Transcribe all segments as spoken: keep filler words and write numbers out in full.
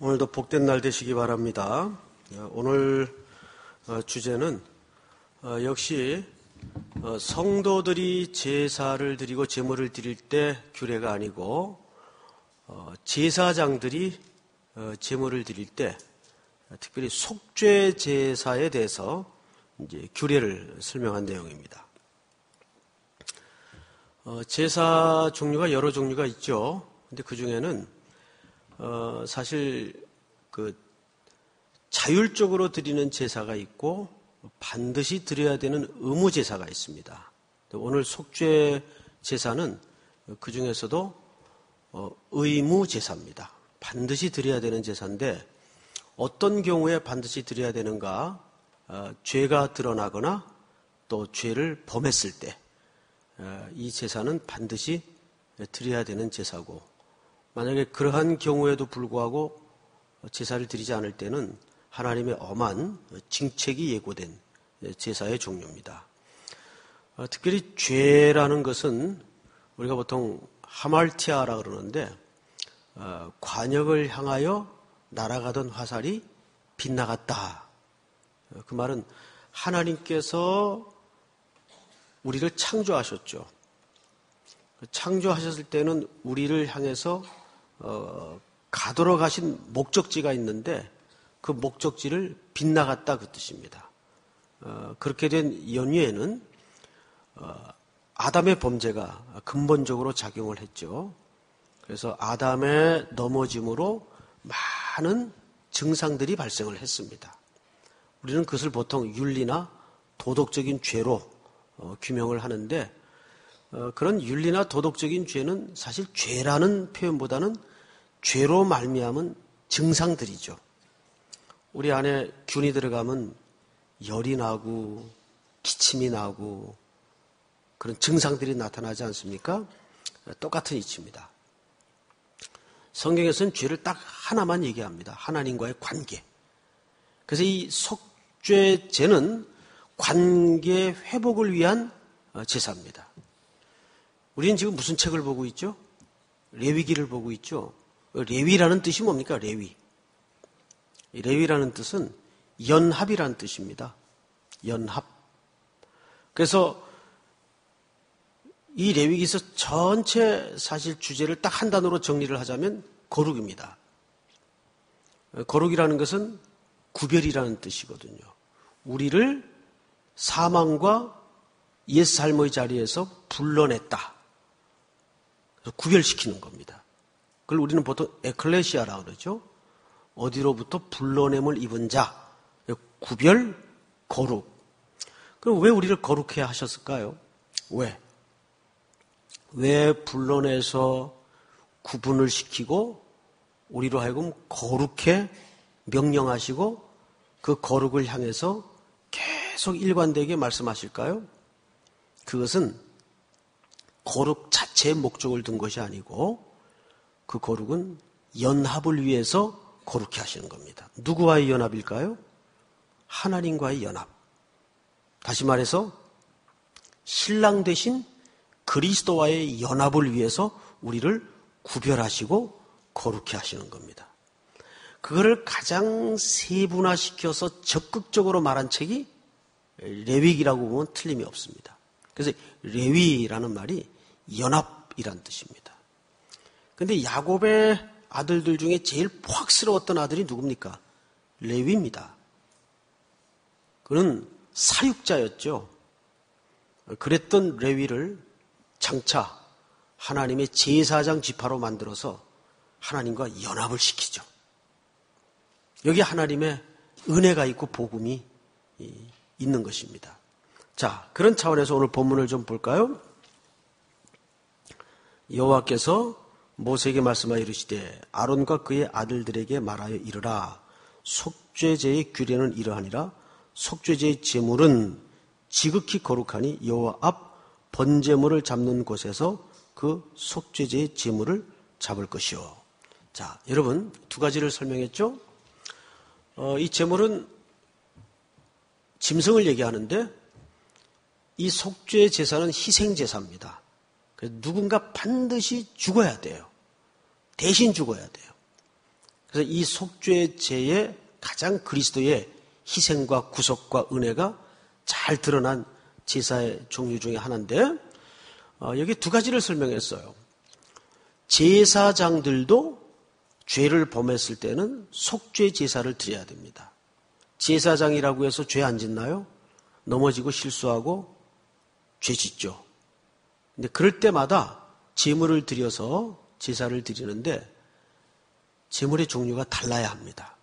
오늘도 복된 날 되시기 바랍니다. 오늘 주제는 역시 성도들이 제사를 드리고 제물을 드릴 때 규례가 아니고 제사장들이 제물을 드릴 때 특별히 속죄 제사에 대해서 이제 규례를 설명한 내용입니다. 제사 종류가 여러 종류가 있죠. 근데 그 중에는 어, 사실, 그, 자율적으로 드리는 제사가 있고, 반드시 드려야 되는 의무 제사가 있습니다. 오늘 속죄 제사는 그 중에서도 어, 의무 제사입니다. 반드시 드려야 되는 제사인데, 어떤 경우에 반드시 드려야 되는가, 어, 죄가 드러나거나 또 죄를 범했을 때, 어, 이 제사는 반드시 드려야 되는 제사고, 만약에 그러한 경우에도 불구하고 제사를 드리지 않을 때는 하나님의 엄한 징책이 예고된 제사의 종류입니다. 특별히 죄라는 것은 우리가 보통 하말티아라 그러는데 관역을 향하여 날아가던 화살이 빗나갔다. 그 말은 하나님께서 우리를 창조하셨죠. 창조하셨을 때는 우리를 향해서 어, 가도록 하신 목적지가 있는데 그 목적지를 빗나갔다 그 뜻입니다. 어, 그렇게 된 연유에는 어, 아담의 범죄가 근본적으로 작용을 했죠. 그래서 아담의 넘어짐으로 많은 증상들이 발생을 했습니다. 우리는 그것을 보통 윤리나 도덕적인 죄로 어, 규명을 하는데 어, 그런 윤리나 도덕적인 죄는 사실 죄라는 표현보다는 죄로 말미암은 증상들이죠. 우리 안에 균이 들어가면 열이 나고 기침이 나고 그런 증상들이 나타나지 않습니까? 똑같은 이치입니다. 성경에서는 죄를 딱 하나만 얘기합니다. 하나님과의 관계. 그래서 이 속죄제는 관계 회복을 위한 제사입니다. 우리는 지금 무슨 책을 보고 있죠? 레위기를 보고 있죠. 레위라는 뜻이 뭡니까? 레위. 레위라는 뜻은 연합이라는 뜻입니다. 연합. 그래서 이 레위기에서 전체 사실 주제를 딱 한 단어로 정리를 하자면 거룩입니다. 거룩이라는 것은 구별이라는 뜻이거든요. 우리를 사망과 옛 삶의 자리에서 불러냈다. 그래서 구별시키는 겁니다. 그걸 우리는 보통 에클레시아라고 그러죠. 어디로부터 불러냄을 입은 자, 구별, 거룩. 그럼 왜 우리를 거룩해 하셨을까요? 왜? 왜 불러내서 구분을 시키고 우리로 하여금 거룩해 명령하시고 그 거룩을 향해서 계속 일관되게 말씀하실까요? 그것은 거룩 자체의 목적을 둔 것이 아니고 그 거룩은 연합을 위해서 거룩해 하시는 겁니다. 누구와의 연합일까요? 하나님과의 연합. 다시 말해서 신랑 되신 그리스도와의 연합을 위해서 우리를 구별하시고 거룩해 하시는 겁니다. 그거를 가장 세분화시켜서 적극적으로 말한 책이 레위기라고 보면 틀림이 없습니다. 그래서 레위라는 말이 연합이란 뜻입니다. 그런데 야곱의 아들들 중에 제일 포악스러웠던 아들이 누굽니까? 레위입니다. 그는 사육자였죠. 그랬던 레위를 장차 하나님의 제사장 지파로 만들어서 하나님과 연합을 시키죠. 여기 하나님의 은혜가 있고 복음이 있는 것입니다. 자, 그런 차원에서 오늘 본문을 좀 볼까요? 여호와께서 모세에게 말씀하여 이르시되 아론과 그의 아들들에게 말하여 이르라. 속죄제의 규례는 이러하니라. 속죄제의 제물은 지극히 거룩하니 여호와 앞 번제물을 잡는 곳에서 그 속죄제의 제물을 잡을 것이요. 자, 여러분 두 가지를 설명했죠. 어, 이 제물은 짐승을 얘기하는데 이 속죄 제사는 희생 제사입니다. 그래서 누군가 반드시 죽어야 돼요. 대신 죽어야 돼요. 그래서 이 속죄제의 가장 그리스도의 희생과 구속과 은혜가 잘 드러난 제사의 종류 중에 하나인데, 어, 여기 두 가지를 설명했어요. 제사장들도 죄를 범했을 때는 속죄 제사를 드려야 됩니다. 제사장이라고 해서 죄 안 짓나요? 넘어지고 실수하고 죄 짓죠. 근데 그럴 때마다 제물을 드려서 제사를 드리는데 제물의 종류가 달라야 합니다.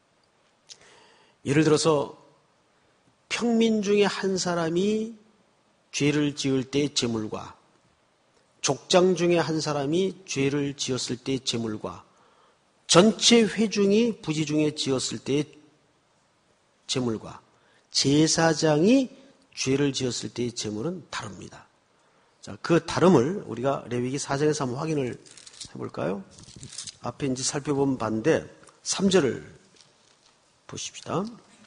예를 들어서 평민 중에 한 사람이 죄를 지을 때의 제물과 족장 중에 한 사람이 죄를 지었을 때의 제물과 전체 회중이 부지 중에 지었을 때의 제물과 제사장이 죄를 지었을 때의 제물은 다릅니다. 자, 그 다름을 우리가 레위기 사 장에서 한번 확인을 해볼까요? 앞에 이제 살펴본 반대 삼 절을 보십시다.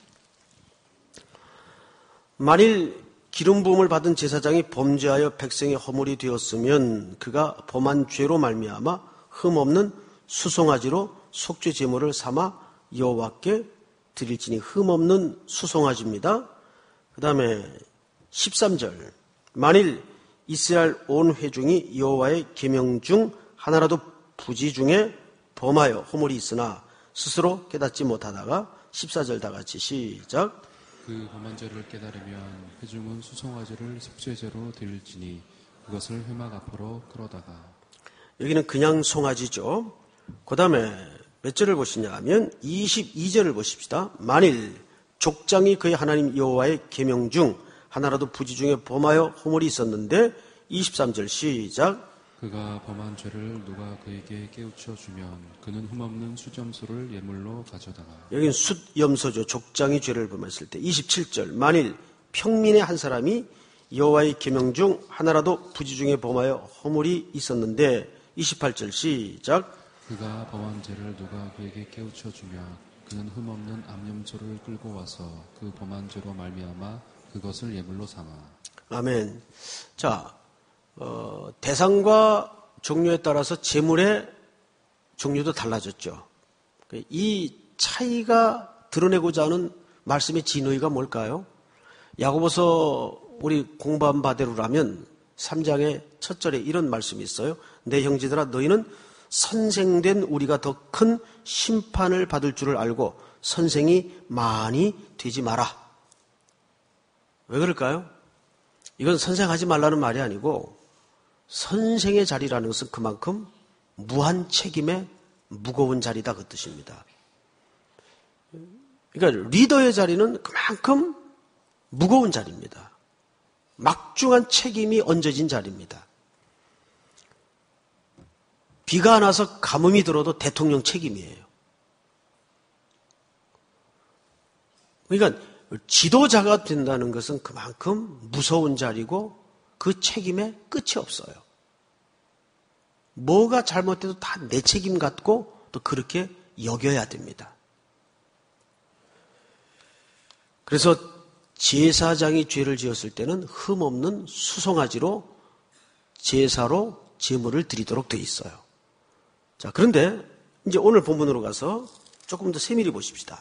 만일 기름 부음을 받은 제사장이 범죄하여 백성의 허물이 되었으면 그가 범한 죄로 말미암아 흠없는 수송아지로 속죄 제물을 삼아 여호와께 드릴지니, 흠없는 수송아지입니다. 그 다음에 십삼 절, 만일 이스라엘 온 회중이 여호와의 계명 중 하나라도 부지 중에 범하여 허물이 있으나 스스로 깨닫지 못하다가, 십사 절 다 같이 시작. 그 범한 죄를 깨달으면 회중은 수송아지를 속죄제로 드릴지니 그것을 회막 앞으로 끌어다가. 여기는 그냥 송아지죠. 그 다음에 몇 절을 보시냐 하면 이십이 절을 보십시다. 만일 족장이 그의 하나님 여호와의 계명 중 하나라도 부지 중에 범하여 허물이 있었는데, 이십삼 절 시작. 그가 범한 죄를 누가 그에게 깨우쳐 주면 그는 흠없는 수점수를 예물로 가져다가. 여기는 숫염소죠. 족장이 죄를 범했을 때. 이십칠 절, 만일 평민의 한 사람이 여호와의 계명 중 하나라도 부지 중에 범하여 허물이 있었는데, 이십팔 절 시작. 그가 범한 죄를 누가 그에게 깨우쳐 주면 그는 흠없는 암염소를 끌고 와서 그 범한 죄로 말미암아 그것을 예물로 삼아. 아멘. 자, 어, 대상과 종류에 따라서 제물의 종류도 달라졌죠. 이 차이가 드러내고자 하는 말씀의 진의가 뭘까요? 야고보서 우리 공부한 바대로라면 삼 장의 첫 절에 이런 말씀이 있어요. 내 형제들아, 너희는 선생된 우리가 더 큰 심판을 받을 줄을 알고 선생이 많이 되지 마라. 왜 그럴까요? 이건 선생하지 말라는 말이 아니고, 선생의 자리라는 것은 그만큼 무한 책임의 무거운 자리다, 그 뜻입니다. 그러니까 리더의 자리는 그만큼 무거운 자리입니다. 막중한 책임이 얹어진 자리입니다. 비가 안 와서 가뭄이 들어도 대통령 책임이에요. 그러니까 지도자가 된다는 것은 그만큼 무서운 자리고 그 책임에 끝이 없어요. 뭐가 잘못돼도 다 내 책임 같고 또 그렇게 여겨야 됩니다. 그래서 제사장이 죄를 지었을 때는 흠없는 수송아지로 제사로 제물을 드리도록 되어 있어요. 자, 그런데 이제 오늘 본문으로 가서 조금 더 세밀히 보십시다.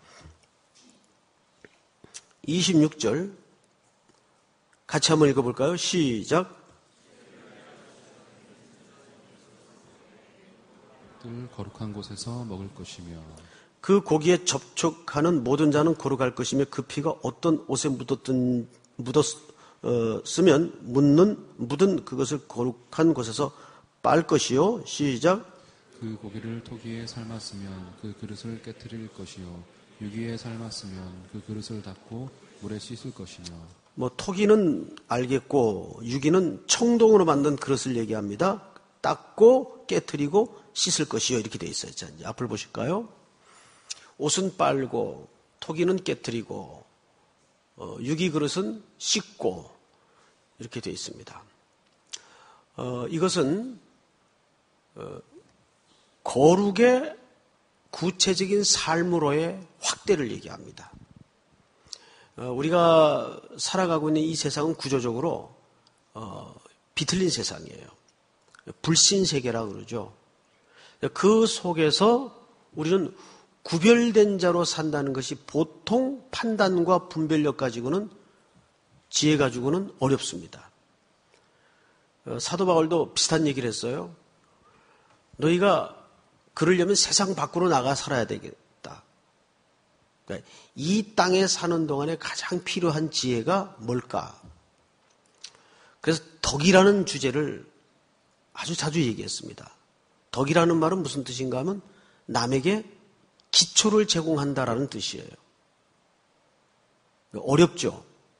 이십육 절 같이 한번 읽어볼까요? 시작. 늘 거룩한 곳에서 먹을 것이며 그 고기에 접촉하는 모든 자는 거룩할 것이며 그 피가 어떤 옷에 묻었든 묻었으면 묻는 묻은 그것을 거룩한 곳에서 빨 것이요. 시작. 그 고기를 토기에 삶았으면 그 그릇을 깨트릴 것이요 유기에 삶았으면 그 그릇을 닦고 물에 씻을 것이며. 뭐 토기는 알겠고 유기는 청동으로 만든 그릇을 얘기합니다. 닦고 깨트리고 씻을 것이요, 이렇게 돼 있어요. 자, 이제 앞을 보실까요? 옷은 빨고 토기는 깨트리고 어, 유기 그릇은 씻고 이렇게 돼 있습니다. 어, 이것은 어, 거룩의 구체적인 삶으로의 확대를 얘기합니다. 어, 우리가 살아가고 있는 이 세상은 구조적으로 어, 비틀린 세상이에요. 불신세계라고 그러죠. 그 속에서 우리는 구별된 자로 산다는 것이 보통 판단과 분별력 가지고는, 지혜 가지고는 어렵습니다. 사도 바울도 비슷한 얘기를 했어요. 너희가 그러려면 세상 밖으로 나가 살아야 되겠다. 그러니까 이 땅에 사는 동안에 가장 필요한 지혜가 뭘까? 그래서 덕이라는 주제를 아주 자주 얘기했습니다. 덕이라는 말은 무슨 뜻인가 하면 남에게 기초를 제공한다라는 뜻이에요. 어렵죠.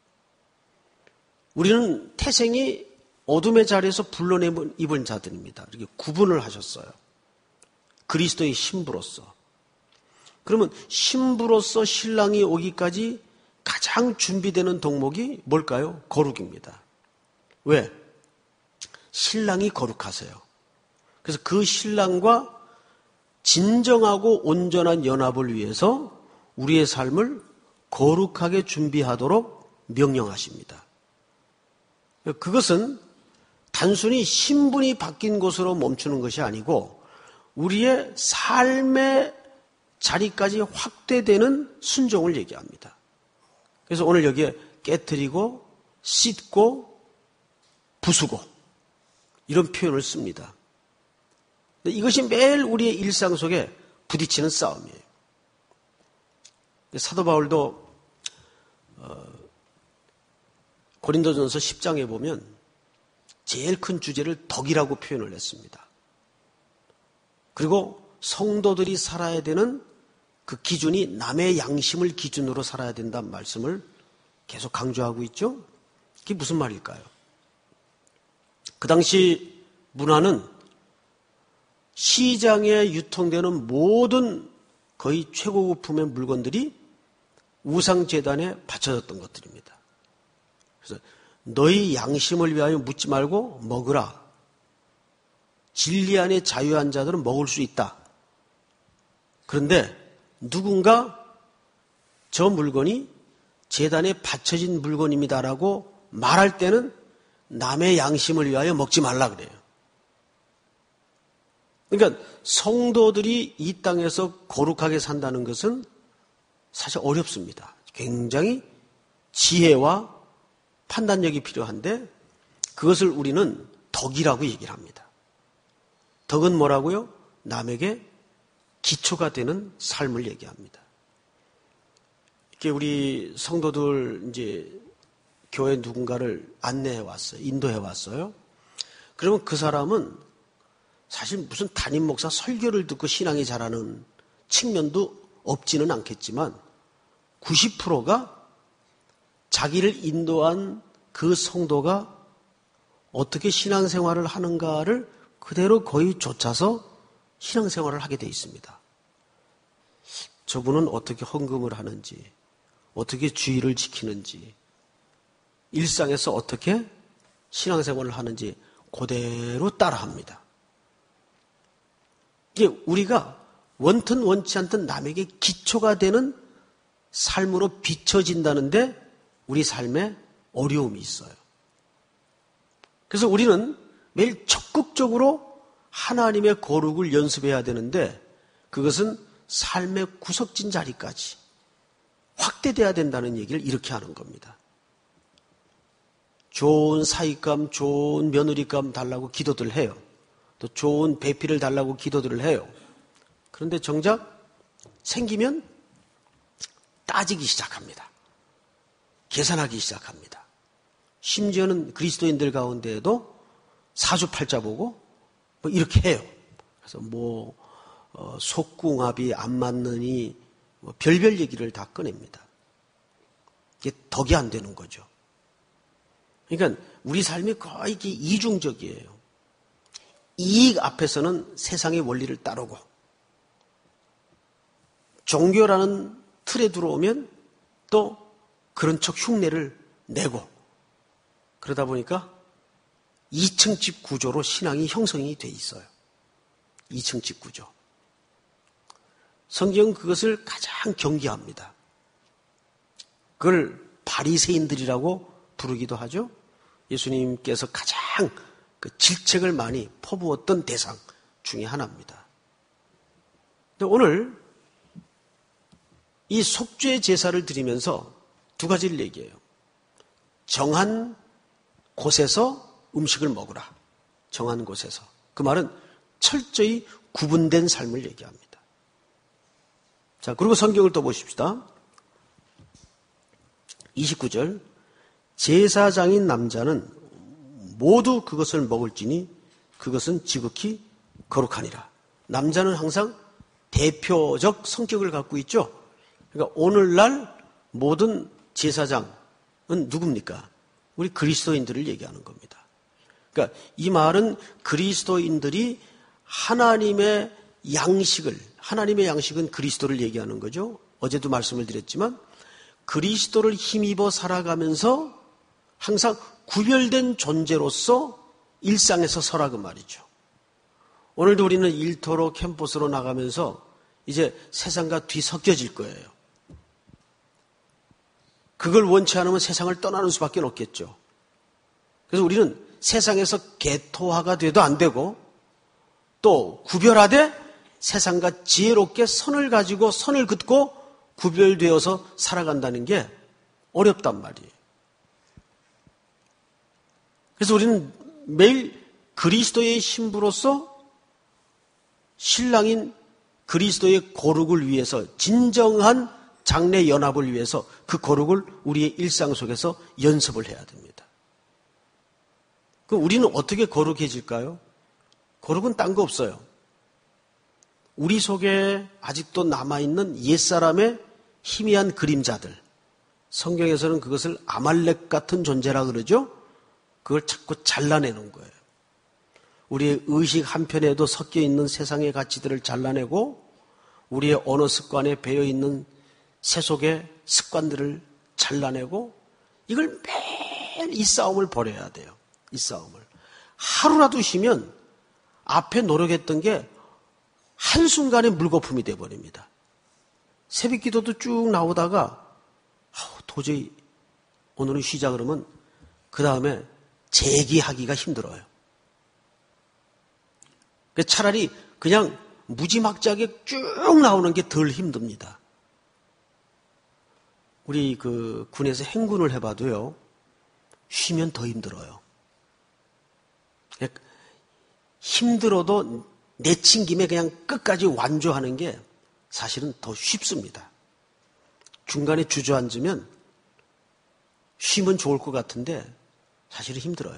우리는 태생이 어둠의 자리에서 불러내입은 자들입니다. 이렇게 구분을 하셨어요. 그리스도의 신부로서. 그러면 신부로서 신랑이 오기까지 가장 준비되는 덕목이 뭘까요? 거룩입니다. 왜? 신랑이 거룩하세요. 그래서 그 신랑과 진정하고 온전한 연합을 위해서 우리의 삶을 거룩하게 준비하도록 명령하십니다. 그것은 단순히 신분이 바뀐 것으로 멈추는 것이 아니고 우리의 삶의 자리까지 확대되는 순종을 얘기합니다. 그래서 오늘 여기에 깨트리고 씻고 부수고 이런 표현을 씁니다. 이것이 매일 우리의 일상 속에 부딪히는 싸움이에요. 사도 바울도 고린도전서 십 장에 보면 제일 큰 주제를 덕이라고 표현을 했습니다. 그리고 성도들이 살아야 되는 그 기준이 남의 양심을 기준으로 살아야 된다는 말씀을 계속 강조하고 있죠. 그게 무슨 말일까요? 그 당시 문화는 시장에 유통되는 모든 거의 최고급품의 물건들이 우상재단에 바쳐졌던 것들입니다. 그래서 너희 양심을 위하여 묻지 말고 먹으라. 진리 안에 자유한 자들은 먹을 수 있다. 그런데 누군가 저 물건이 재단에 바쳐진 물건입니다라고 말할 때는 남의 양심을 위하여 먹지 말라 그래요. 그러니까 성도들이 이 땅에서 거룩하게 산다는 것은 사실 어렵습니다. 굉장히 지혜와 판단력이 필요한데 그것을 우리는 덕이라고 얘기를 합니다. 덕은 뭐라고요? 남에게 기초가 되는 삶을 얘기합니다. 이렇게 우리 성도들 이제 교회 누군가를 안내해 왔어요. 인도해 왔어요. 그러면 그 사람은 사실 무슨 담임 목사 설교를 듣고 신앙이 자라는 측면도 없지는 않겠지만 구십 퍼센트가 자기를 인도한 그 성도가 어떻게 신앙생활을 하는가를 그대로 거의 쫓아서 신앙생활을 하게 돼 있습니다. 저분은 어떻게 헌금을 하는지, 어떻게 주의를 지키는지, 일상에서 어떻게 신앙생활을 하는지 그대로 따라합니다. 이게 우리가 원튼 원치 않든 남에게 기초가 되는 삶으로 비춰진다는데 우리 삶에 어려움이 있어요. 그래서 우리는 매일 적극적으로 하나님의 거룩을 연습해야 되는데 그것은 삶의 구석진 자리까지 확대돼야 된다는 얘기를 이렇게 하는 겁니다. 좋은 사익감, 좋은 며느리감 달라고 기도들 해요. 또 좋은 배필을 달라고 기도들을 해요. 그런데 정작 생기면 따지기 시작합니다. 계산하기 시작합니다. 심지어는 그리스도인들 가운데에도 사주팔자 보고 뭐 이렇게 해요. 그래서 뭐 어, 속궁합이 안 맞느니 뭐 별별 얘기를 다 꺼냅니다. 이게 덕이 안 되는 거죠. 그러니까 우리 삶이 거의 이게 이중적이에요. 이익 앞에서는 세상의 원리를 따르고 종교라는 틀에 들어오면 또 그런 척 흉내를 내고 그러다 보니까 이층 집 구조로 신앙이 형성이 돼 있어요. 이층 집 구조. 성경은 그것을 가장 경계합니다. 그걸 바리새인들이라고 부르기도 하죠. 예수님께서 가장 그 질책을 많이 퍼부었던 대상 중에 하나입니다. 근데 오늘 이 속죄 제사를 드리면서 두 가지를 얘기해요. 정한 곳에서 음식을 먹으라. 정한 곳에서. 그 말은 철저히 구분된 삶을 얘기합니다. 자, 그리고 성경을 또 보십시다. 이십구 절. 제사장인 남자는 모두 그것을 먹을지니 그것은 지극히 거룩하니라. 남자는 항상 대표적 성격을 갖고 있죠. 그러니까 오늘날 모든 제사장은 누굽니까? 우리 그리스도인들을 얘기하는 겁니다. 그러니까 이 말은 그리스도인들이 하나님의 양식을, 하나님의 양식은 그리스도를 얘기하는 거죠. 어제도 말씀을 드렸지만 그리스도를 힘입어 살아가면서 항상 구별된 존재로서 일상에서 서라 그 말이죠. 오늘도 우리는 일터로 캠퍼스로 나가면서 이제 세상과 뒤섞여질 거예요. 그걸 원치 않으면 세상을 떠나는 수밖에 없겠죠. 그래서 우리는 세상에서 개토화가 돼도 안 되고 또 구별하되 세상과 지혜롭게 선을 가지고 선을 긋고 구별되어서 살아간다는 게 어렵단 말이에요. 그래서 우리는 매일 그리스도의 신부로서 신랑인 그리스도의 거룩을 위해서 진정한 장래 연합을 위해서 그 거룩을 우리의 일상 속에서 연습을 해야 됩니다. 그럼 우리는 어떻게 거룩해질까요? 거룩은 딴 거 없어요. 우리 속에 아직도 남아있는 옛사람의 희미한 그림자들, 성경에서는 그것을 아말렉 같은 존재라 그러죠. 그걸 자꾸 잘라내는 거예요. 우리의 의식 한편에도 섞여있는 세상의 가치들을 잘라내고 우리의 언어 습관에 배어있는 세속의 습관들을 잘라내고 이걸 매일 이 싸움을 벌여야 돼요. 이 싸움을. 하루라도 쉬면 앞에 노력했던 게 한순간에 물거품이 돼버립니다. 새벽 기도도 쭉 나오다가 아우, 도저히 오늘은 쉬자 그러면 그 다음에 재기하기가 힘들어요. 차라리 그냥 무지막지하게 쭉 나오는 게 덜 힘듭니다. 우리 그 군에서 행군을 해봐도요, 쉬면 더 힘들어요. 힘들어도 내친 김에 그냥 끝까지 완주하는 게 사실은 더 쉽습니다. 중간에 주저앉으면 쉬면 좋을 것 같은데 사실은 힘들어요.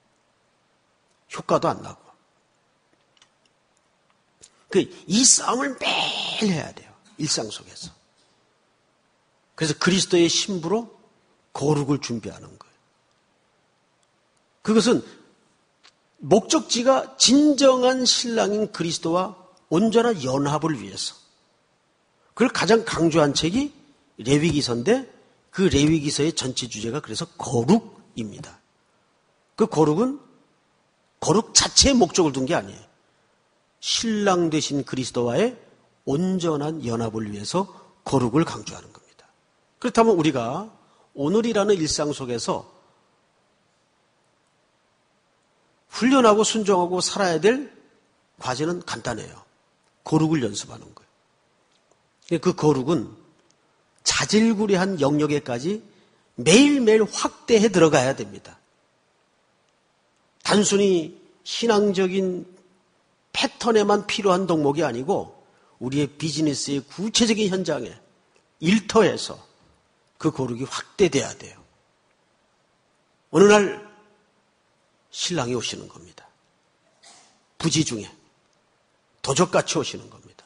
효과도 안 나고. 이 싸움을 매일 해야 돼요. 일상 속에서. 그래서 그리스도의 신부로 거룩을 준비하는 거예요. 그것은 목적지가 진정한 신랑인 그리스도와 온전한 연합을 위해서. 그걸 가장 강조한 책이 레위기서인데 그 레위기서의 전체 주제가 그래서 거룩입니다. 그 거룩은 거룩 자체의 목적을 둔 게 아니에요. 신랑 되신 그리스도와의 온전한 연합을 위해서 거룩을 강조하는 겁니다. 그렇다면 우리가 오늘이라는 일상 속에서 훈련하고 순종하고 살아야 될 과제는 간단해요. 거룩을 연습하는 거예요. 그 거룩은 자질구레한 영역에까지 매일매일 확대해 들어가야 됩니다. 단순히 신앙적인 패턴에만 필요한 덕목이 아니고 우리의 비즈니스의 구체적인 현장에 일터에서 그 거룩이 확대돼야 돼요. 어느 날 신랑이 오시는 겁니다. 부지 중에 도적같이 오시는 겁니다.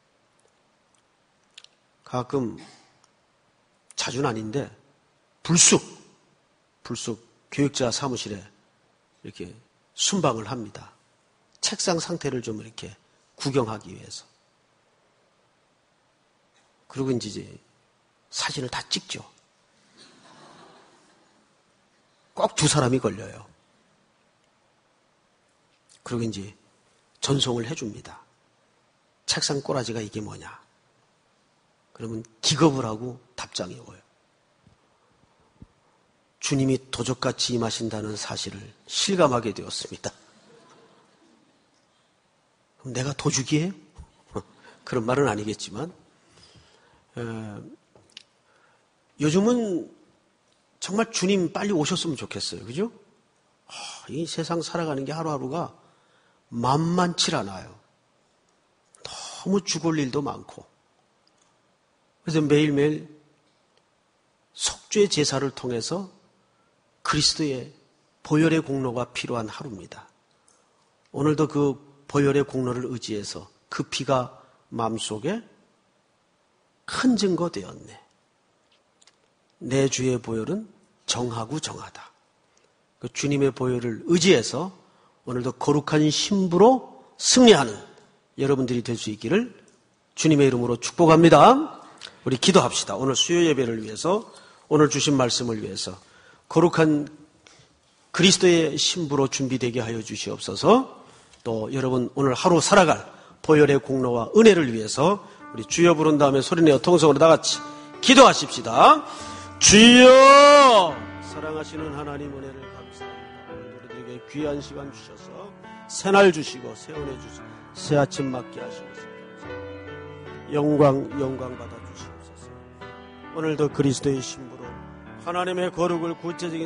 가끔 자주는 아닌데 불쑥 불쑥 교육자 사무실에 이렇게 순방을 합니다. 책상 상태를 좀 이렇게 구경하기 위해서. 그리고 이제 사진을 다 찍죠. 꼭 두 사람이 걸려요. 그리고 이제 전송을 해줍니다. 책상 꼬라지가 이게 뭐냐. 그러면 기겁을 하고 답장이 오요. 주님이 도적같이 임하신다는 사실을 실감하게 되었습니다. 그럼 내가 도둑이에요? 그런 말은 아니겠지만 에, 요즘은 정말 주님 빨리 오셨으면 좋겠어요. 그죠? 아, 이 세상 살아가는 게 하루하루가 만만치 않아요. 너무 죽을 일도 많고. 그래서 매일매일 속죄 제사를 통해서 그리스도의 보혈의 공로가 필요한 하루입니다. 오늘도 그 보혈의 공로를 의지해서 그 피가 마음속에 큰 증거 되었네. 내 주의 보혈은 정하고 정하다. 그 주님의 보혈을 의지해서 오늘도 거룩한 신부로 승리하는 여러분들이 될 수 있기를 주님의 이름으로 축복합니다. 우리 기도합시다. 오늘 수요 예배를 위해서, 오늘 주신 말씀을 위해서 거룩한 그리스도의 신부로 준비되게 하여 주시옵소서. 또 여러분 오늘 하루 살아갈 보혈의 공로와 은혜를 위해서 우리 주여 부른 다음에 소리내어 통성으로 다 같이 기도하십시다. 주여! 사랑하시는 하나님 은혜를 감사합니다. 오늘 우리들에게 귀한 시간 주셔서 새날 주시고 새은혜 주시고 새 아침 맞게 하시면서 영광 영광 받아 주시옵소서. 오늘도 그리스도의 신부로 하나님의 거룩을 구체적인